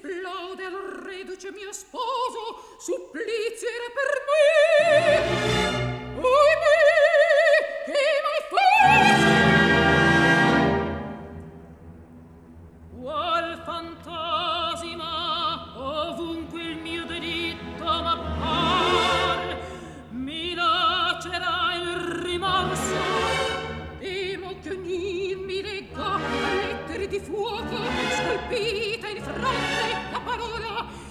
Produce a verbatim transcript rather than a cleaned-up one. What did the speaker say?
plaude al reduce mio sposo, supplizio era per me. Ohimè, che malfece! Qual fantasima ovunque il mio delitto m'appare, mi lacerà il rimorso. Temo che ogni mi legga a lettere di fuoco, scolpita in fronte la parola